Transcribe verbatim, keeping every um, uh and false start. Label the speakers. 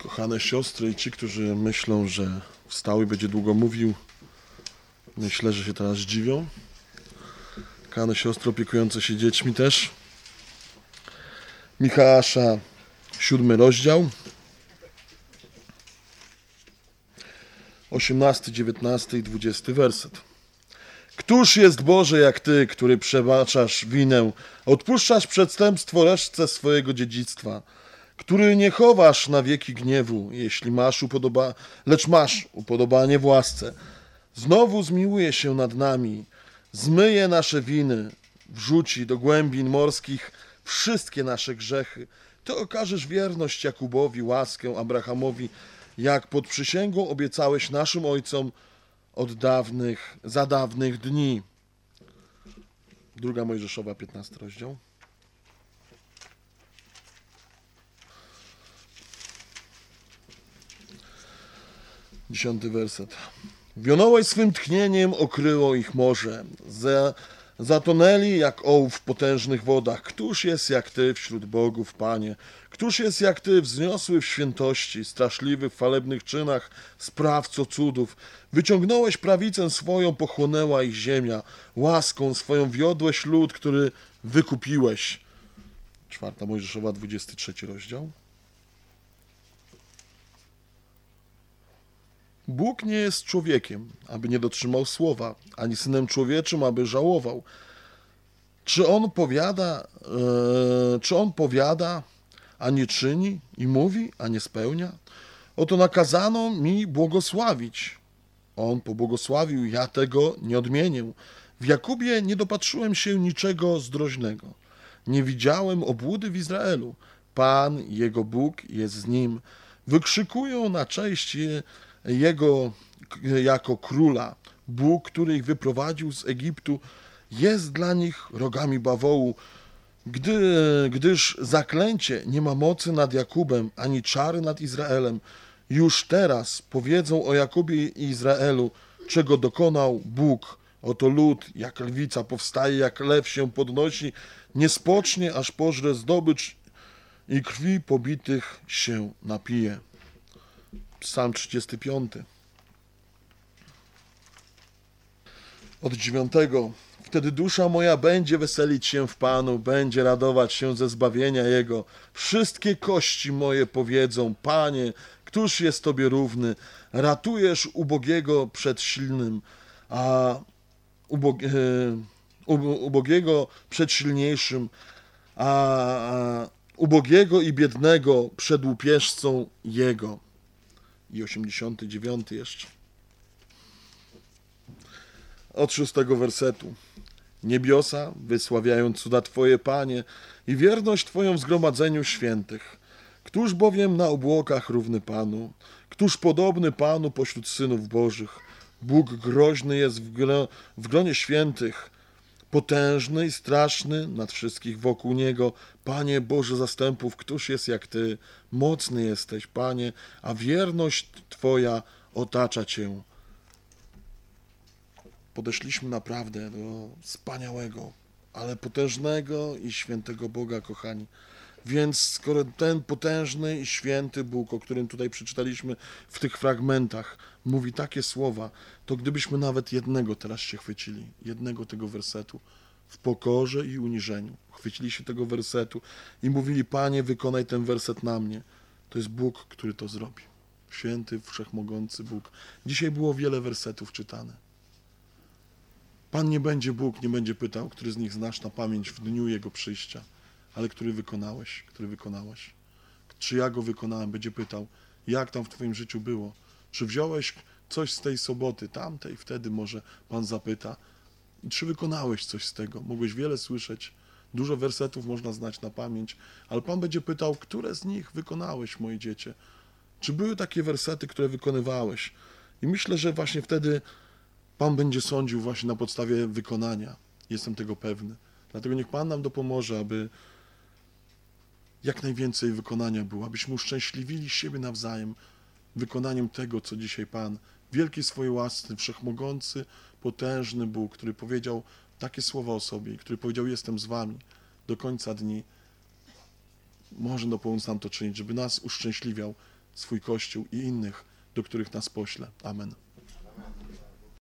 Speaker 1: Kochane siostry i ci, którzy myślą, że wstał i będzie długo mówił, myślę, że się teraz dziwią. Kochane siostry opiekujące się dziećmi też. Michała, siódmy rozdział. osiemnasty, dziewiętnasty i dwudziesty werset. Któż jest Boże jak Ty, który przebaczasz winę, odpuszczasz przestępstwo resztce swojego dziedzictwa, który nie chowasz na wieki gniewu, jeśli masz upodoba... lecz masz upodobanie w łasce. Znowu zmiłuje się nad nami, zmyje nasze winy, wrzuci do głębin morskich wszystkie nasze grzechy. Ty okażesz wierność Jakubowi, łaskę Abrahamowi, jak pod przysięgą obiecałeś naszym ojcom od dawnych, za dawnych dni. Druga Mojżeszowa, piętnasty rozdział. Dziesiąty werset. Wionąłeś swym tchnieniem, okryło ich morze. Za, zatonęli jak ołów w potężnych wodach. Któż jest jak Ty wśród bogów, Panie? Któż jest jak Ty, wzniosły w świętości, straszliwy w chwalebnych czynach, sprawco cudów? Wyciągnąłeś prawicę swoją, pochłonęła ich ziemia. Łaską swoją wiodłeś lud, który wykupiłeś. Czwarta Mojżeszowa, dwudziesty trzeci rozdział. Bóg nie jest człowiekiem, aby nie dotrzymał słowa, ani synem człowieczym, aby żałował. Czy on powiada, e, czy on powiada, a nie czyni, i mówi, a nie spełnia? Oto nakazano mi błogosławić. On pobłogosławił, ja tego nie odmienię. W Jakubie nie dopatrzyłem się niczego zdroźnego. Nie widziałem obłudy w Izraelu. Pan, jego Bóg, jest z nim. Wykrzykują na cześć Jego jako króla. Bóg, który ich wyprowadził z Egiptu, jest dla nich rogami bawołu, gdy, gdyż zaklęcie nie ma mocy nad Jakubem, ani czary nad Izraelem. Już teraz powiedzą o Jakubie i Izraelu, czego dokonał Bóg. Oto lud, jak lwica, powstaje, jak lew się podnosi, nie spocznie, aż pożre zdobycz i krwi pobitych się napije. Psalm trzydziesty piąty. Od dziewiątego. Wtedy dusza moja będzie weselić się w Panu, będzie radować się ze zbawienia Jego. Wszystkie kości moje powiedzą, Panie, któż jest Tobie równy? Ratujesz ubogiego przed silnym, a ubog... ubogiego przed silniejszym, a ubogiego i biednego przed łupieżcą Jego. I osiemdziesiąty dziewiąty jeszcze. Od szóstego wersetu. Niebiosa wysławiają cuda Twoje, Panie, i wierność Twoją w zgromadzeniu świętych. Któż bowiem na obłokach równy Panu? Któż podobny Panu pośród synów Bożych? Bóg groźny jest w, gro, w gronie świętych, potężny i straszny nad wszystkich wokół Niego. Panie Boże zastępów, któż jest jak Ty? Mocny jesteś, Panie, a wierność Twoja otacza Cię. Podeszliśmy naprawdę do wspaniałego, ale potężnego i świętego Boga, kochani. Więc skoro ten potężny i święty Bóg, o którym tutaj przeczytaliśmy w tych fragmentach, mówi takie słowa, to gdybyśmy nawet jednego teraz się chwycili, jednego tego wersetu, w pokorze i uniżeniu, chwycili się tego wersetu i mówili, Panie, wykonaj ten werset na mnie. To jest Bóg, który to zrobi. Święty, wszechmogący Bóg. Dzisiaj było wiele wersetów czytane. Pan nie będzie Bóg, nie będzie pytał, który z nich znasz na pamięć w dniu Jego przyjścia, ale który wykonałeś, który wykonałaś. Czy ja go wykonałem, będzie pytał, jak tam w Twoim życiu było. Czy wziąłeś coś z tej soboty, tamtej, wtedy może Pan zapyta. Czy wykonałeś coś z tego? Mogłeś wiele słyszeć, dużo wersetów można znać na pamięć, ale Pan będzie pytał, które z nich wykonałeś, moje dziecię? Czy były takie wersety, które wykonywałeś? I myślę, że właśnie wtedy Pan będzie sądził właśnie na podstawie wykonania. Jestem tego pewny. Dlatego niech Pan nam dopomoże, aby jak najwięcej wykonania było, abyśmy uszczęśliwili siebie nawzajem wykonaniem tego, co dzisiaj Pan, wielki swojej łasce, wszechmogący, potężny Bóg, który powiedział takie słowa o sobie, który powiedział, jestem z Wami do końca dni, może dopomóc nam to czynić, żeby nas uszczęśliwiał swój Kościół i innych, do których nas pośle. Amen.